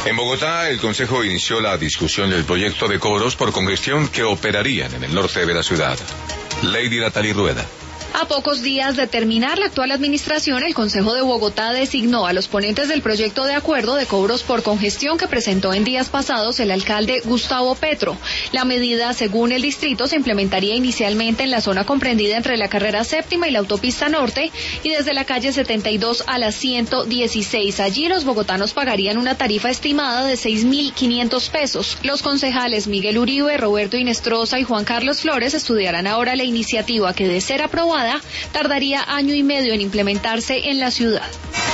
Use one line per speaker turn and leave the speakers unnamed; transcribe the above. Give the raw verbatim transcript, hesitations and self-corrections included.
En Bogotá, el Consejo inició la discusión del proyecto de cobros por congestión que operarían en el norte de la ciudad. Lady Natalie Rueda.
A pocos días de terminar la actual administración, el Consejo de Bogotá designó a los ponentes del proyecto de acuerdo de cobros por congestión que presentó en días pasados el alcalde Gustavo Petro. La medida, según el distrito, se implementaría inicialmente en la zona comprendida entre la carrera séptima y la autopista norte y desde la calle setenta y dos a la ciento dieciséis. Allí los bogotanos pagarían una tarifa estimada de seis mil quinientos pesos. Los concejales Miguel Uribe, Roberto Inestrosa y Juan Carlos Flores estudiarán ahora la iniciativa que, de ser aprobada, tardaría año y medio en implementarse en la ciudad.